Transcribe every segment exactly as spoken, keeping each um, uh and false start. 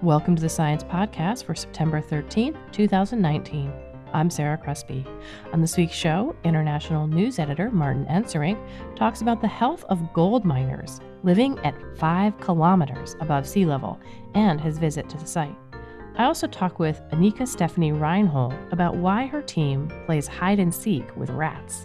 Welcome to the Science Podcast for September thirteenth, twenty nineteen. I'm Sarah Crespi. On this week's show, international news editor Martin Enserink talks about the health of gold miners living at five kilometers above sea level and his visit to the site. I also talk with Anika Stephanie Reinhold about why her team plays hide and seek with rats.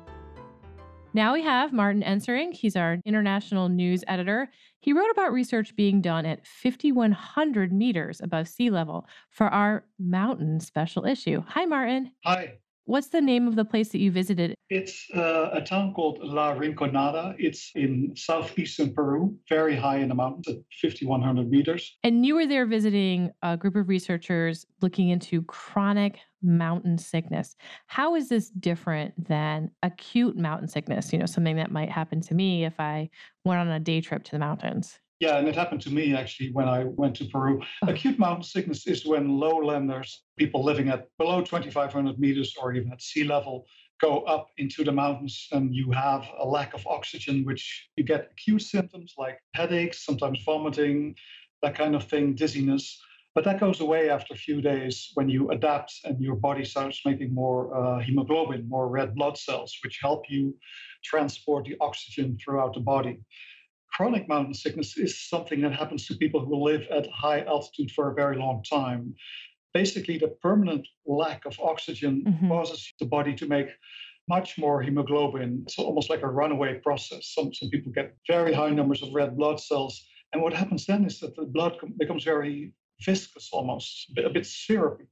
Now we have Martin Enserink. He's our international news editor. He wrote about research being done at five thousand one hundred meters above sea level for our mountain special issue. Hi, Martin. Hi. What's the name of the place that you visited? It's uh, a town called La Rinconada. It's in southeastern Peru, very high in the mountains at five thousand one hundred meters. And you were there visiting a group of researchers looking into chronic mountain sickness. How is this different than acute mountain sickness? You know, something that might happen to me if I went on a day trip to the mountains. Yeah, and it happened to me actually when I went to Peru. Oh. Acute mountain sickness is when lowlanders, people living at below twenty-five hundred meters or even at sea level, go up into the mountains and you have a lack of oxygen, which you get acute symptoms like headaches, sometimes vomiting, that kind of thing, dizziness. But that goes away after a few days when you adapt and your body starts making more uh, hemoglobin, more red blood cells, which help you transport the oxygen throughout the body. Chronic mountain sickness is something that happens to people who live at high altitude for a very long time. Basically, the permanent lack of oxygen mm-hmm. causes the body to make much more hemoglobin. It's almost like a runaway process. Some, some people get very high numbers of red blood cells. And what happens then is that the blood becomes very viscous almost, a bit, a bit syrupy.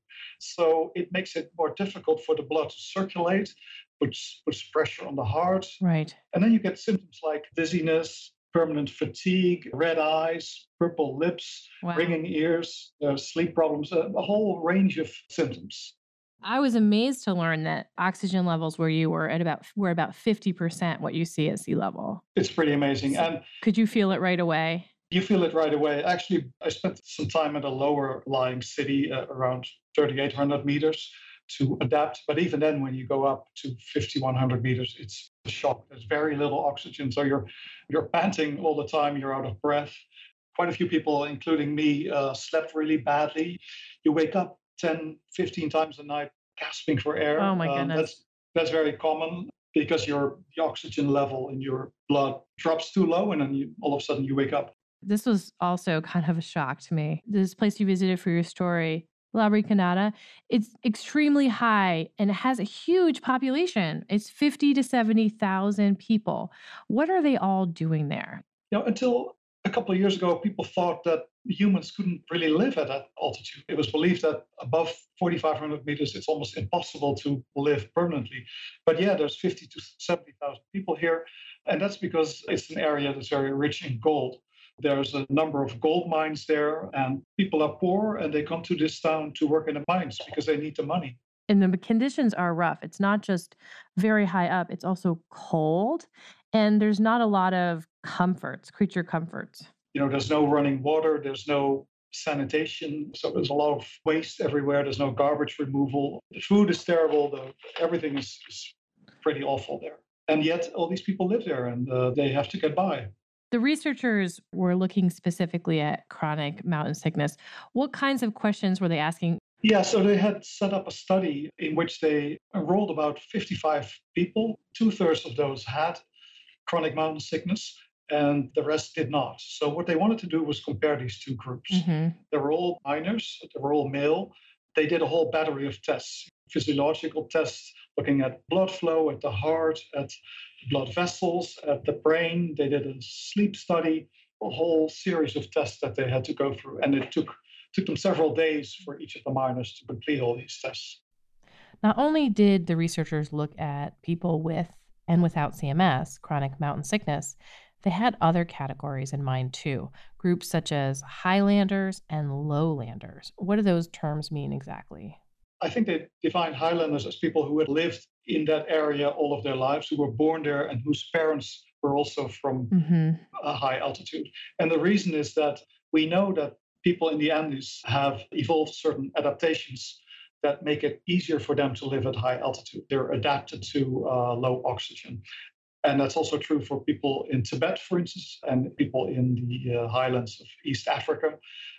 So it makes it more difficult for the blood to circulate, which puts pressure on the heart. Right. And then you get symptoms like dizziness, permanent fatigue, red eyes, purple lips, wow. ringing ears, uh, sleep problems, a, a whole range of symptoms. I was amazed to learn that oxygen levels where you were at about were about fifty percent what you see at sea level. It's pretty amazing. So and could you feel it right away? You feel it right away. Actually, I spent some time at a lower lying city uh, around thirty-eight hundred meters to adapt. But even then, when you go up to five thousand one hundred meters, it's a shock. There's very little oxygen. So you're you're panting all the time. You're out of breath. Quite a few people, including me, uh, slept really badly. You wake up ten, fifteen times a night gasping for air. Oh, my goodness. Um, that's, that's very common because your the oxygen level in your blood drops too low, and then you, all of a sudden you wake up. This was also kind of a shock to me. This place you visited for your story, La Rinconada, it's extremely high and it has a huge population. It's fifty to seventy thousand people. What are they all doing there? You know, until a couple of years ago, people thought that humans couldn't really live at that altitude. It was believed that above forty-five hundred meters, it's almost impossible to live permanently. But yeah, there's fifty to seventy thousand people here. And that's because it's an area that's very rich in gold. There's a number of gold mines there, and people are poor, and they come to this town to work in the mines because they need the money. And the conditions are rough. It's not just very high up, it's also cold, and there's not a lot of comforts, creature comforts. You know, there's no running water, there's no sanitation, so there's a lot of waste everywhere. There's no garbage removal. The food is terrible. The, everything is, is pretty awful there. And yet, all these people live there, and uh, they have to get by. The researchers were looking specifically at chronic mountain sickness. What kinds of questions were they asking? Yeah, so they had set up a study in which they enrolled about fifty-five people. Two-thirds of those had chronic mountain sickness, and the rest did not. So what they wanted to do was compare these two groups. Mm-hmm. They were all miners, they were all male. They did a whole battery of tests, physiological tests, looking at blood flow, at the heart, at blood vessels, at the brain. They did a sleep study, a whole series of tests that they had to go through. And it took, took them several days for each of the miners to complete all these tests. Not only did the researchers look at people with and without C M S, chronic mountain sickness, they had other categories in mind too, groups such as highlanders and lowlanders. What do those terms mean exactly? I think they defined highlanders as people who had lived in that area all of their lives, who were born there and whose parents were also from mm-hmm. a high altitude. And the reason is that we know that people in the Andes have evolved certain adaptations that make it easier for them to live at high altitude. They're adapted to uh, low oxygen. And that's also true for people in Tibet, for instance, and people in the uh, highlands of East Africa.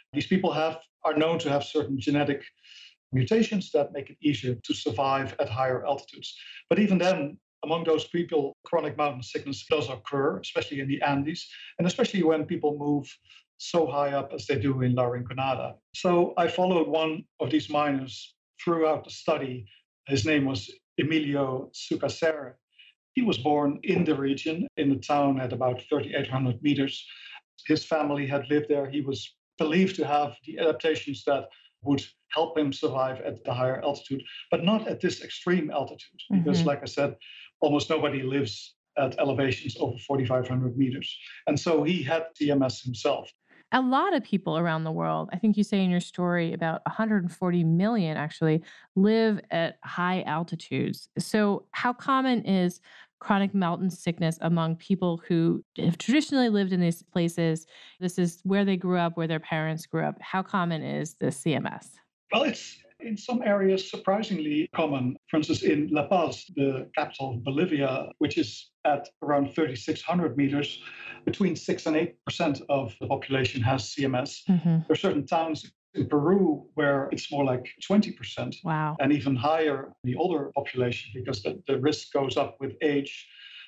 These people have are known to have certain genetic mutations that make it easier to survive at higher altitudes. But even then, among those people, chronic mountain sickness does occur, especially in the Andes, and especially when people move so high up as they do in La Rinconada. So I followed one of these miners throughout the study. His name was Emilio Sucasere. He was born in the region, in the town at about thirty-eight hundred meters. His family had lived there. He was believed to have the adaptations that would help him survive at the higher altitude, but not at this extreme altitude, because, mm-hmm. like I said, almost nobody lives at elevations over forty-five hundred meters. And so he had C M S himself. A lot of people around the world, I think you say in your story, about one hundred forty million actually live at high altitudes. So how common is chronic mountain sickness among people who have traditionally lived in these places? This is where they grew up, where their parents grew up. How common is the C M S? Well, it's in some areas surprisingly common. For instance, in La Paz, the capital of Bolivia, which is at around thirty-six hundred meters, between six and eight percent of the population has C M S. Mm-hmm. There are certain towns in Peru where it's more like twenty percent. Wow. And even higher in the older population, because the, the risk goes up with age.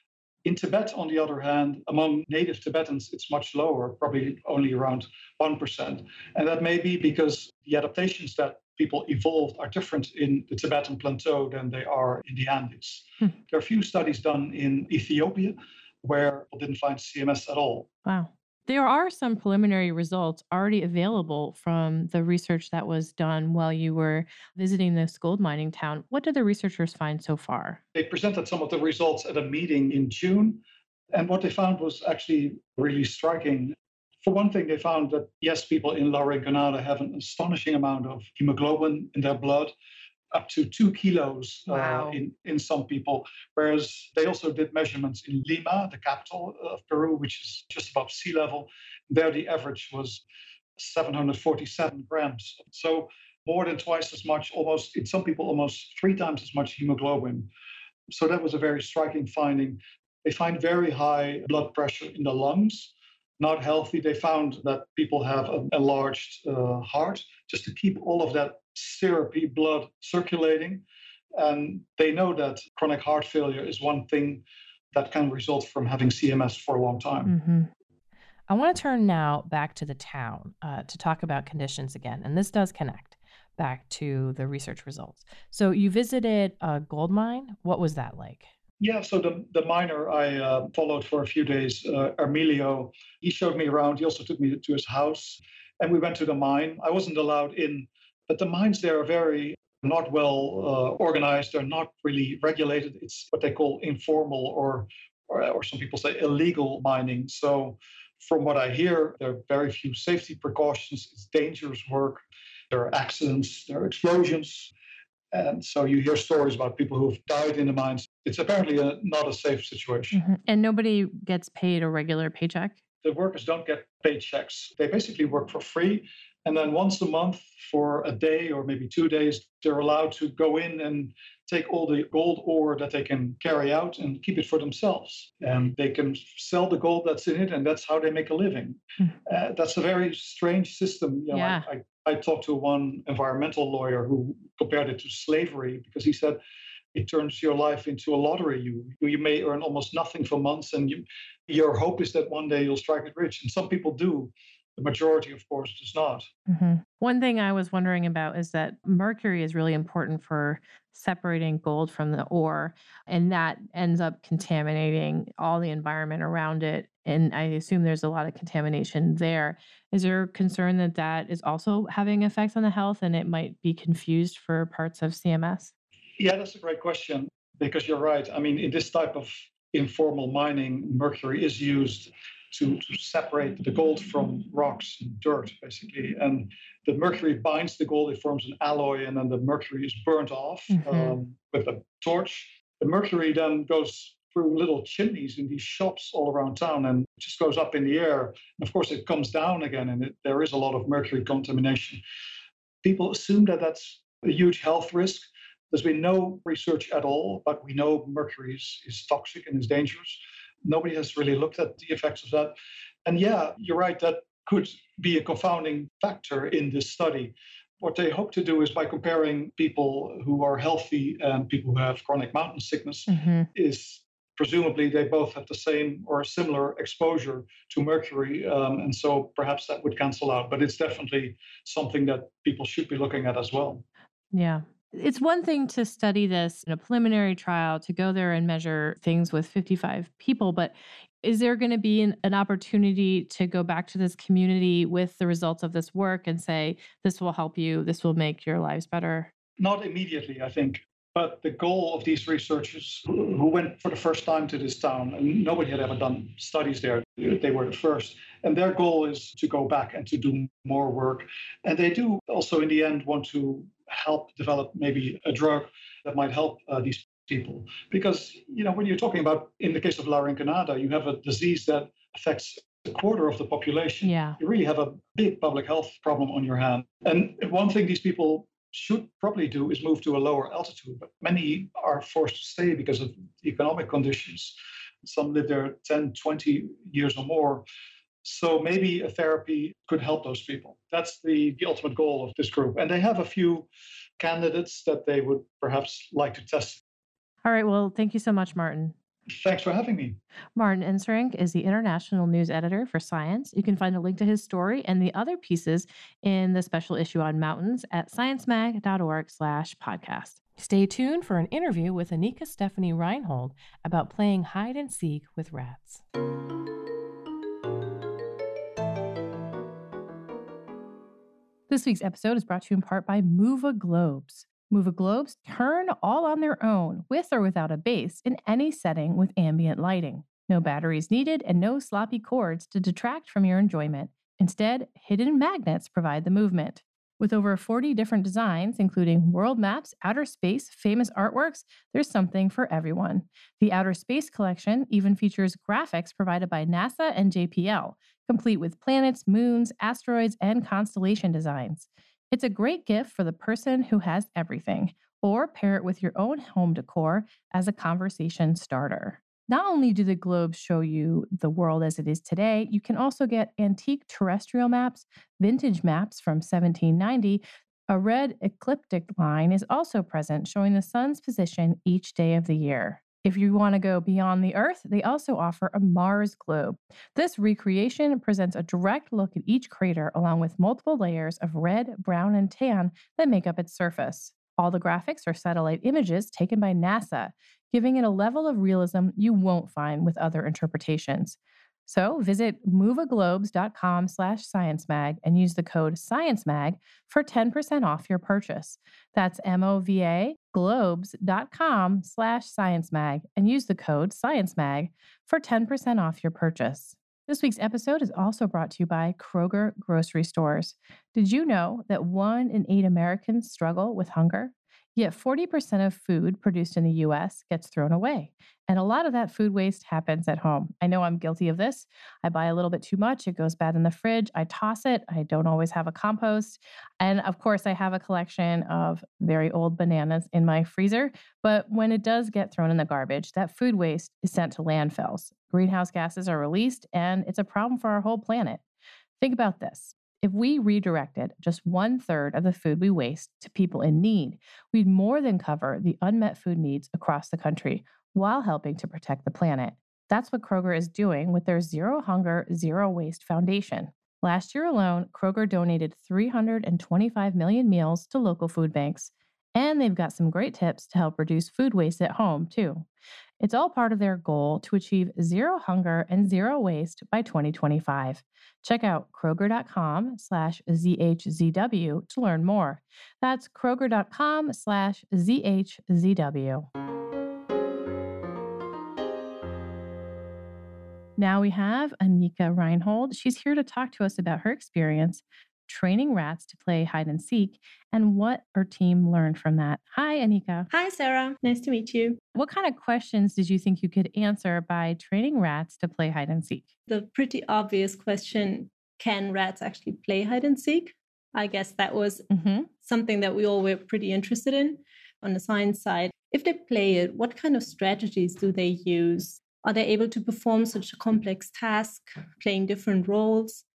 In Tibet, on the other hand, among native Tibetans, it's much lower, probably only around one percent. And that may be because the adaptations that people evolved are different in the Tibetan plateau than they are in the Andes. Hmm. There are a few studies done in Ethiopia where people didn't find C M S at all. Wow. There are some preliminary results already available from the research that was done while you were visiting this gold mining town. What did the researchers find so far? They presented some of the results at a meeting in June, and what they found was actually really striking. For one thing, they found that, yes, people in La Rinconada have an astonishing amount of hemoglobin in their blood, up to two kilos wow. uh, in, in some people. Whereas they also did measurements in Lima, the capital of Peru, which is just above sea level. There, the average was seven hundred forty-seven grams. So more than twice as much, almost, in some people, almost three times as much hemoglobin. So that was a very striking finding. They find very high blood pressure in the lungs. Not healthy. They found that people have an enlarged uh, heart just to keep all of that syrupy blood circulating. And they know that chronic heart failure is one thing that can result from having C M S for a long time. Mm-hmm. I want to turn now back to the town uh, to talk about conditions again. And this does connect back to the research results. So you visited a gold mine. What was that like? Yeah, so the, the miner I uh, followed for a few days, uh, Emilio, he showed me around. He also took me to his house, and we went to the mine. I wasn't allowed in, but the mines there are very not well uh, organized. They're not really regulated. It's what they call informal or, or, or some people say illegal mining. So from what I hear, there are very few safety precautions. It's dangerous work. There are accidents, there are explosions. And so you hear stories about people who have died in the mines. It's apparently a, not a safe situation. Mm-hmm. And nobody gets paid a regular paycheck? The workers don't get paychecks. They basically work for free. And then once a month for a day or maybe two days, they're allowed to go in and take all the gold ore that they can carry out and keep it for themselves. And they can sell the gold that's in it, and that's how they make a living. Mm-hmm. Uh, that's a very strange system. You know, yeah. I, I I talked to one environmental lawyer who compared it to slavery because he said it turns your life into a lottery. You you may earn almost nothing for months, and you, your hope is that one day you'll strike it rich. And some people do. The majority, of course, does not. Mm-hmm. One thing I was wondering about is that mercury is really important for separating gold from the ore, and that ends up contaminating all the environment around it. And I assume there's a lot of contamination there. Is there concern that that is also having effects on the health and it might be confused for parts of C M S? Yeah, that's a great question, because you're right. I mean, in this type of informal mining, mercury is used to, to separate the gold from rocks and dirt, basically. And the mercury binds the gold, it forms an alloy, and then the mercury is burnt off mm-hmm. um, with a torch. The mercury then goes through little chimneys in these shops all around town and just goes up in the air. And of course, it comes down again, and it, there is a lot of mercury contamination. People assume that that's a huge health risk. There's been no research at all, but we know mercury is, is toxic and is dangerous. Nobody has really looked at the effects of that. And yeah, you're right that could be a confounding factor in this study. What they hope to do is by comparing people who are healthy and people who have chronic mountain sickness, mm-hmm. is presumably they both have the same or similar exposure to mercury. Um, and so perhaps that would cancel out. But it's definitely something that people should be looking at as well. Yeah. It's one thing to study this in a preliminary trial, to go there and measure things with fifty-five people, but is there going to be an, an opportunity to go back to this community with the results of this work and say, this will help you, this will make your lives better? Not immediately, I think. But the goal of these researchers who went for the first time to this town, and nobody had ever done studies there, they were the first. And their goal is to go back and to do more work. And they do also, in the end, want to help develop maybe a drug that might help uh, these people. Because, you know, when you're talking about, in the case of La Rinconada, you have a disease that affects a quarter of the population. Yeah. You really have a big public health problem on your hand. And one thing these people should probably do is move to a lower altitude, but many are forced to stay because of economic conditions. Some live there ten, twenty years or more. So maybe a therapy could help those people. That's the, the ultimate goal of this group. And they have a few candidates that they would perhaps like to test. All right. Well, thank you so much, Martin. Thanks for having me. Martin Enserink is the international news editor for Science. You can find a link to his story and the other pieces in the special issue on mountains at sciencemag.org slash podcast. Stay tuned for an interview with Anika Stephanie Reinhold about playing hide and seek with rats. This week's episode is brought to you in part by Mova Globes. Mova Globes turn all on their own, with or without a base, in any setting with ambient lighting. No batteries needed and no sloppy cords to detract from your enjoyment. Instead, hidden magnets provide the movement. With over forty different designs, including world maps, outer space, famous artworks, there's something for everyone. The Outer Space Collection even features graphics provided by NASA and J P L, complete with planets, moons, asteroids, and constellation designs. It's a great gift for the person who has everything, or pair it with your own home decor as a conversation starter. Not only do the globes show you the world as it is today, you can also get antique terrestrial maps, vintage maps from seventeen ninety. A red ecliptic line is also present, showing the sun's position each day of the year. If you want to go beyond the Earth, they also offer a Mars globe. This recreation presents a direct look at each crater along with multiple layers of red, brown, and tan that make up its surface. All the graphics are satellite images taken by NASA, giving it a level of realism you won't find with other interpretations. So visit movaglobes.com slash sciencemag and use the code ScienceMag for ten percent off your purchase. That's M-O-V-A globes.com slash sciencemag and use the code ScienceMag for ten percent off your purchase. This week's episode is also brought to you by Kroger Grocery Stores. Did you know that one in eight Americans struggle with hunger? Yet forty percent of food produced in the U S gets thrown away. And a lot of that food waste happens at home. I know I'm guilty of this. I buy a little bit too much. It goes bad in the fridge. I toss it. I don't always have a compost. And of course, I have a collection of very old bananas in my freezer. But when it does get thrown in the garbage, that food waste is sent to landfills. Greenhouse gases are released, and it's a problem for our whole planet. Think about this. If we redirected just one third of the food we waste to people in need, we'd more than cover the unmet food needs across the country while helping to protect the planet. That's what Kroger is doing with their Zero Hunger, Zero Waste Foundation. Last year alone, Kroger donated three hundred twenty-five million meals to local food banks. And they've got some great tips to help reduce food waste at home, too. It's all part of their goal to achieve zero hunger and zero waste by twenty twenty-five. Check out Kroger.com slash ZHZW to learn more. That's Kroger.com slash ZHZW. Now we have Anika Reinhold. She's here to talk to us about her experience training rats to play hide and seek and what her team learned from that. Hi, Anika. Hi, Sarah. Nice to meet you. What kind of questions did you think you could answer by training rats to play hide and seek? The pretty obvious question, can rats actually play hide and seek? I guess that was mm-hmm. something that we all were pretty interested in on the science side. If they play it, what kind of strategies do they use? Are they able to perform such a complex task, playing different roles?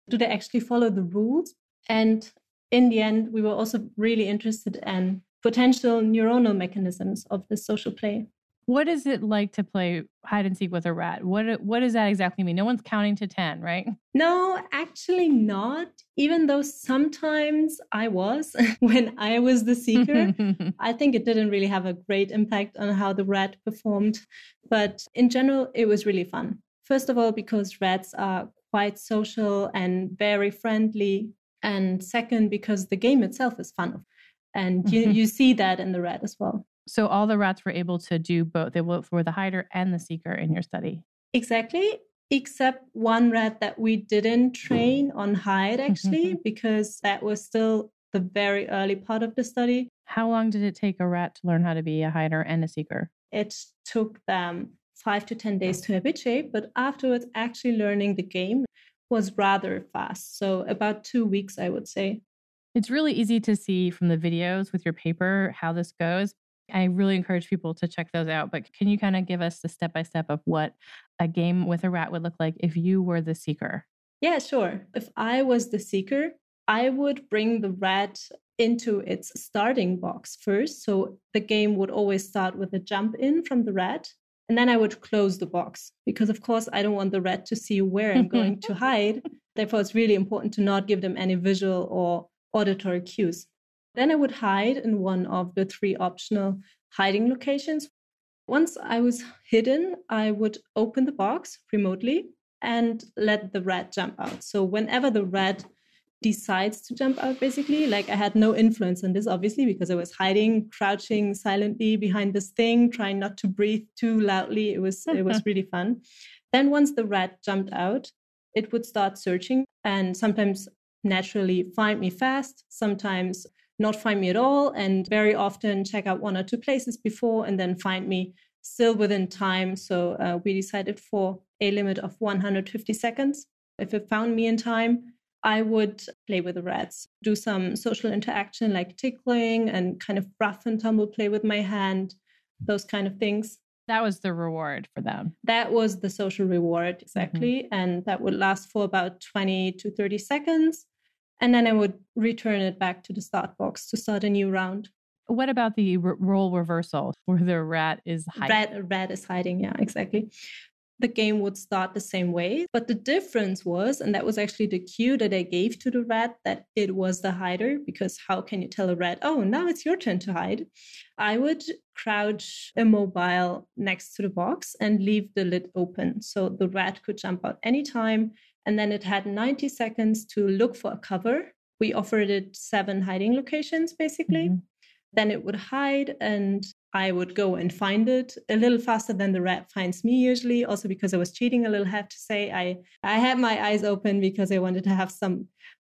Do they actually follow the rules? And in the end, we were also really interested in potential neuronal mechanisms of this social play. What is it like to play hide and seek with a rat? What what does that exactly mean? No one's counting to ten, right? No, actually not. Even though sometimes I was when I was the seeker. I think it didn't really have a great impact on how the rat performed. But in general, it was really fun. First of all, because rats are quite social and very friendly. And second, because the game itself is fun. And you, you see that in the rat as well. So all the rats were able to do both. They were the hider and the seeker in your study. Exactly. Except one rat that we didn't train on hide, actually, because that was still the very early part of the study. How long did it take a rat to learn how to be a hider and a seeker? It took them five to ten days to habituate, but afterwards, actually learning the game was rather fast. So about two weeks, I would say. It's really easy to see from the videos with your paper how this goes. I really encourage people to check those out. But can you kind of give us the step-by-step of what a game with a rat would look like if you were the seeker? Yeah, sure. If I was the seeker, I would bring the rat into its starting box first. So the game would always start with a jump in from the rat. And then I would close the box because, of course, I don't want the rat to see where I'm going to hide. Therefore, it's really important to not give them any visual or auditory cues. Then I would hide in one of the three optional hiding locations. Once I was hidden, I would open the box remotely and let the rat jump out. So whenever the rat decides to jump out, basically, like I had no influence on this, obviously, because I was hiding, crouching silently behind this thing, trying not to breathe too loudly. It was, it was really fun. Then once the rat jumped out, it would start searching and sometimes naturally find me fast, sometimes not find me at all, and very often check out one or two places before and then find me still within time. So uh, we decided for a limit of one hundred fifty seconds. If it found me in time, I would play with the rats, do some social interaction like tickling and kind of rough and tumble play with my hand, those kind of things. That was the reward for them. That was the social reward, exactly. Mm-hmm. And that would last for about twenty to thirty seconds. And then I would return it back to the start box to start a new round. What about the r- role reversal where the rat is hiding? Rat, rat is hiding, yeah, exactly. The game would start the same way. But the difference was, and that was actually the cue that I gave to the rat, that it was the hider, because how can you tell a rat, oh, now it's your turn to hide? I would crouch immobile next to the box and leave the lid open so the rat could jump out anytime. And then it had ninety seconds to look for a cover. We offered it seven hiding locations, basically. Mm-hmm. Then it would hide and I would go and find it a little faster than the rat finds me usually. Also because I was cheating a little, I have to say. I, I had my eyes open because I wanted to have some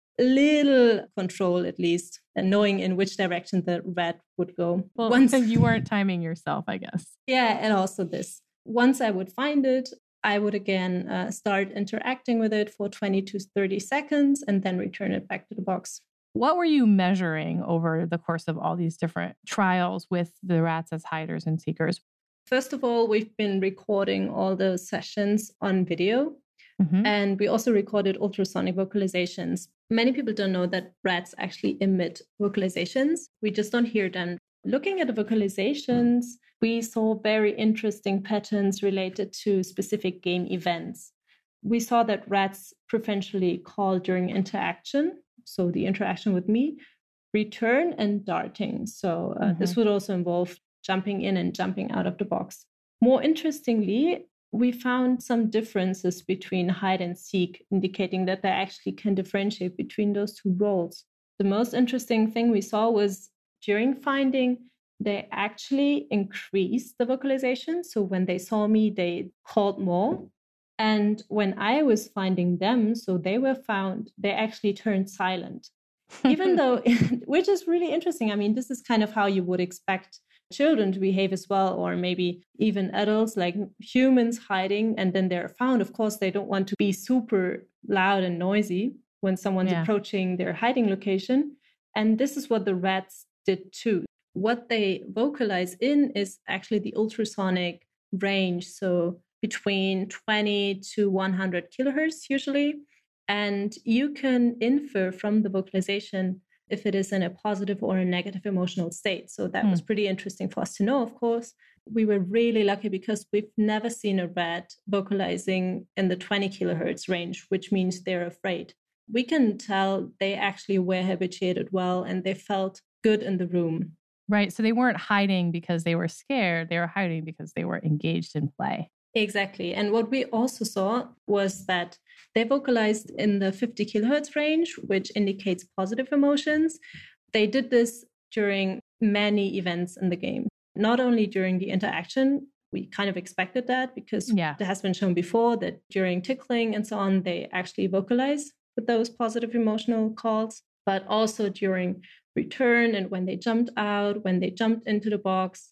little control at least, and knowing in which direction the rat would go. Well, once you weren't timing yourself, I guess. Yeah, and also this. Once I would find it, I would again uh, start interacting with it for twenty to thirty seconds and then return it back to the box. What were you measuring over the course of all these different trials with the rats as hiders and seekers? First of all, we've been recording all the sessions on video. Mm-hmm. And we also recorded ultrasonic vocalizations. Many people don't know that rats actually emit vocalizations. We just don't hear them. Looking at the vocalizations, we saw very interesting patterns related to specific game events. We saw that rats preferentially call during interaction, so the interaction with me, return, and darting. So uh, mm-hmm. this would also involve jumping in and jumping out of the box. More interestingly, we found some differences between hide and seek, indicating that they actually can differentiate between those two roles. The most interesting thing we saw was during finding, they actually increased the vocalization. So when they saw me, they called more. And when I was finding them, so they were found, they actually turned silent. Even though, which is really interesting. I mean, this is kind of how you would expect children to behave as well, or maybe even adults, like humans hiding, and then they're found. Of course, they don't want to be super loud and noisy when someone's yeah. approaching their hiding location. And this is what the rats did too. What they vocalize in is actually the ultrasonic range. So between twenty to one hundred kilohertz usually. And you can infer from the vocalization if it is in a positive or a negative emotional state. So that hmm. was pretty interesting for us to know, of course. We were really lucky because we've never seen a rat vocalizing in the twenty kilohertz range, which means they're afraid. We can tell they actually were habituated well and they felt good in the room. Right. So they weren't hiding because they were scared. They were hiding because they were engaged in play. Exactly. And what we also saw was that they vocalized in the fifty kilohertz range, which indicates positive emotions. They did this during many events in the game, not only during the interaction. We kind of expected that because yeah. it has been shown before that during tickling and so on, they actually vocalize with those positive emotional calls, but also during return and when they jumped out, when they jumped into the box,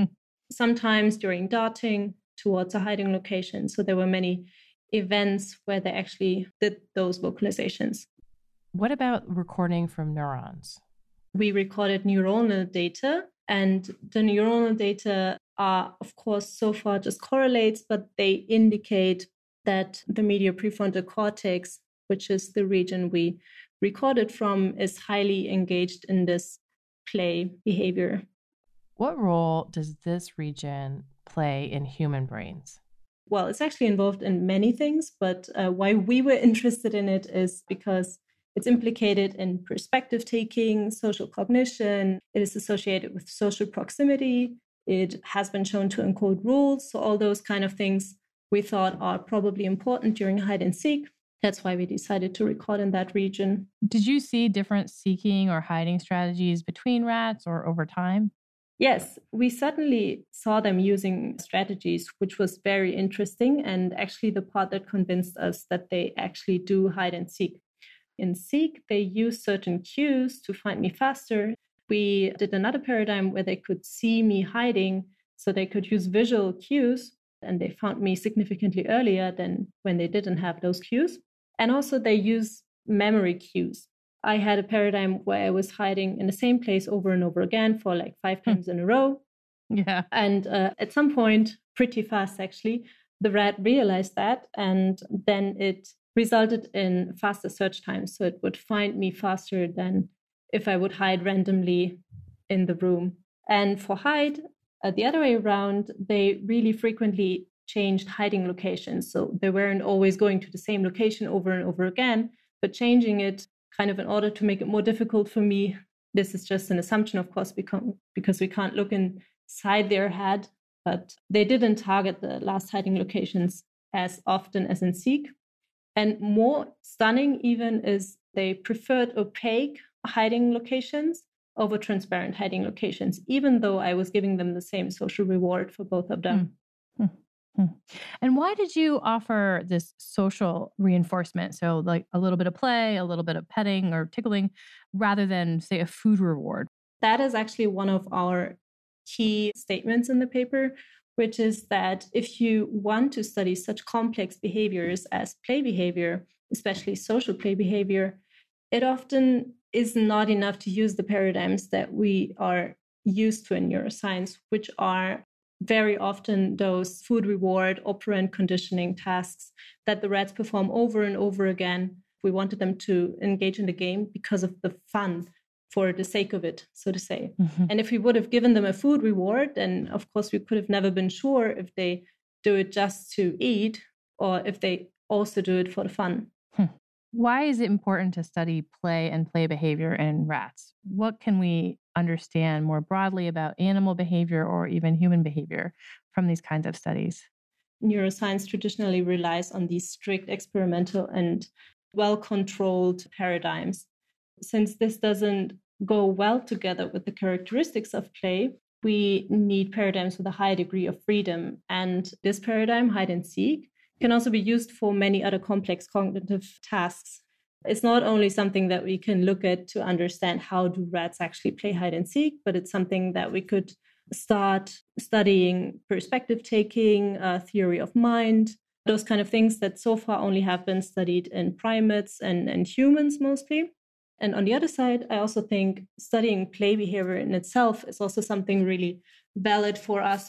sometimes during darting towards a hiding location. So there were many events where they actually did those vocalizations. What about recording from neurons? We recorded neuronal data, and the neuronal data are, of course, so far just correlates, but they indicate that the medial prefrontal cortex, which is the region we recorded from, is highly engaged in this play behavior. What role does this region play in human brains? Well, it's actually involved in many things, but uh, why we were interested in it is because it's implicated in perspective taking, social cognition. It is associated with social proximity. It has been shown to encode rules. So all those kind of things we thought are probably important during hide and seek. That's why we decided to record in that region. Did you see different seeking or hiding strategies between rats or over time? Yes, we certainly saw them using strategies, which was very interesting. And actually the part that convinced us that they actually do hide and seek. In seek, they use certain cues to find me faster. We did another paradigm where they could see me hiding, so they could use visual cues, and they found me significantly earlier than when they didn't have those cues. And also they use memory cues. I had a paradigm where I was hiding in the same place over and over again for like five times in a row. Yeah. And uh, at some point, pretty fast actually, the rat realized that, and then it resulted in faster search times. So it would find me faster than if I would hide randomly in the room. And for hide, uh, the other way around, they really frequently changed hiding locations. So they weren't always going to the same location over and over again, but changing it kind of in order to make it more difficult for me. This is just an assumption, of course, because we can't look inside their head, but they didn't target the last hiding locations as often as in seek. And more stunning even is they preferred opaque hiding locations over transparent hiding locations, even though I was giving them the same social reward for both of them. Mm. Mm. And why did you offer this social reinforcement? So like a little bit of play, a little bit of petting or tickling, rather than, say, a food reward? That is actually one of our key statements in the paper, which is that if you want to study such complex behaviors as play behavior, especially social play behavior, it often is not enough to use the paradigms that we are used to in neuroscience, which are very often those food reward, operant conditioning tasks that the rats perform over and over again. We wanted them to engage in the game because of the fun, for the sake of it, so to say. Mm-hmm. And if we would have given them a food reward, then of course we could have never been sure if they do it just to eat or if they also do it for the fun. Hmm. Why is it important to study play and play behavior in rats? What can we understand more broadly about animal behavior or even human behavior from these kinds of studies? Neuroscience traditionally relies on these strict experimental and well-controlled paradigms. Since this doesn't go well together with the characteristics of play, we need paradigms with a high degree of freedom. And this paradigm, hide and seek, can also be used for many other complex cognitive tasks. It's not only something that we can look at to understand how do rats actually play hide and seek, but it's something that we could start studying perspective taking, uh, theory of mind, those kind of things that so far only have been studied in primates and, and humans mostly. And on the other side, I also think studying play behavior in itself is also something really valid for us because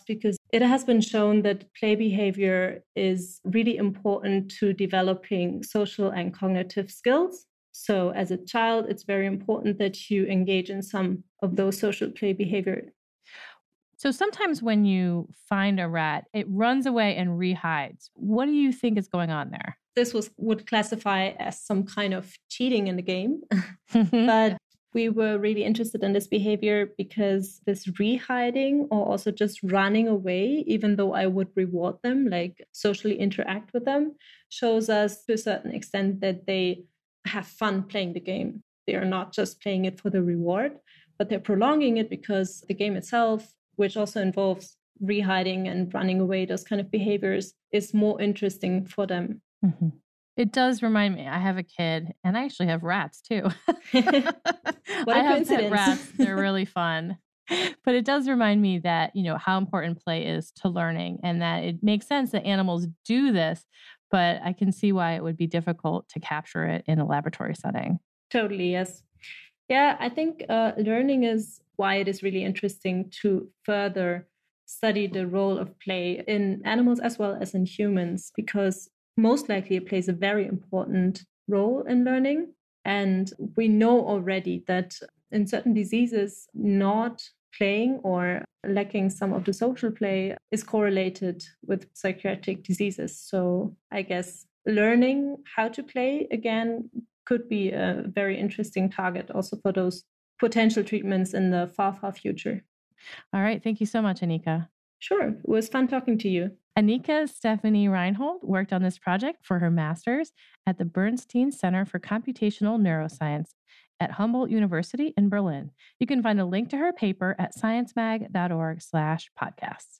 It has been shown that play behavior is really important to developing social and cognitive skills. So as a child, it's very important that you engage in some of those social play behavior. So sometimes when you find a rat, it runs away and rehides. What do you think is going on there? This was would classify as some kind of cheating in the game. But we were really interested in this behavior because this rehiding or also just running away, even though I would reward them, like socially interact with them, shows us to a certain extent that they have fun playing the game. They are not just playing it for the reward, but they're prolonging it because the game itself, which also involves rehiding and running away, those kind of behaviors, is more interesting for them. Mm-hmm. It does remind me, I have a kid and I actually have rats too. What a I have coincidence. pet rats. They're really fun. But it does remind me that, you know, how important play is to learning and that it makes sense that animals do this, but I can see why it would be difficult to capture it in a laboratory setting. Totally, yes. Yeah, I think uh, learning is why it is really interesting to further study the role of play in animals as well as in humans, because most likely it plays a very important role in learning. And we know already that in certain diseases, not playing or lacking some of the social play is correlated with psychiatric diseases. So I guess learning how to play, again, could be a very interesting target also for those potential treatments in the far, far future. All right. Thank you so much, Annika. Sure. It was fun talking to you. Annika Stephanie Reinhold worked on this project for her master's at the Bernstein Center for Computational Neuroscience at Humboldt University in Berlin. You can find a link to her paper at sciencemag.org slash podcasts.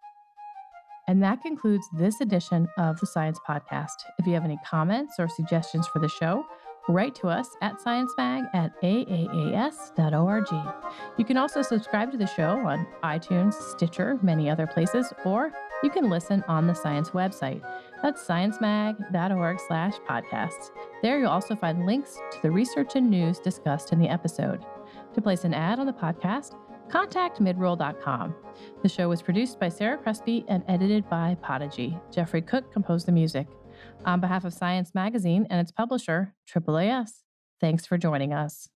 And that concludes this edition of the Science Podcast. If you have any comments or suggestions for the show, write to us at sciencemag at a a a s dot org. You can also subscribe to the show on iTunes, Stitcher, many other places, or you can listen on the Science website. That's sciencemag.org slash podcasts. There you'll also find links to the research and news discussed in the episode. To place an ad on the podcast, contact midroll dot com. The show was produced by Sarah Crespi and edited by Podigy. Jeffrey Cook composed the music. On behalf of Science Magazine and its publisher, A A A S, thanks for joining us.